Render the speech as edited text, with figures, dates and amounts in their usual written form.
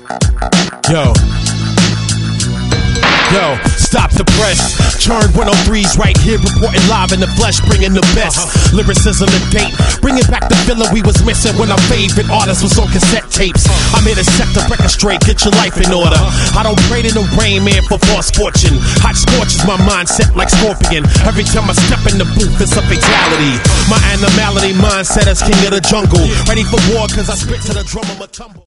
Yo, stop the press. Turn 103s right here, reporting live in the flesh, bringing the best. Lyricism and date, bringing back the feeling we was missing when our favorite artist was on cassette tapes. I'm here to set the record straight, get your life in order. I don't pray to the rain, man, for false fortune. Hot scorches my mindset like Scorpion. Every time I step in the booth, it's a fatality. My animality mindset is king of the jungle. Ready for war, cause I spit to the drum, I'ma tumble.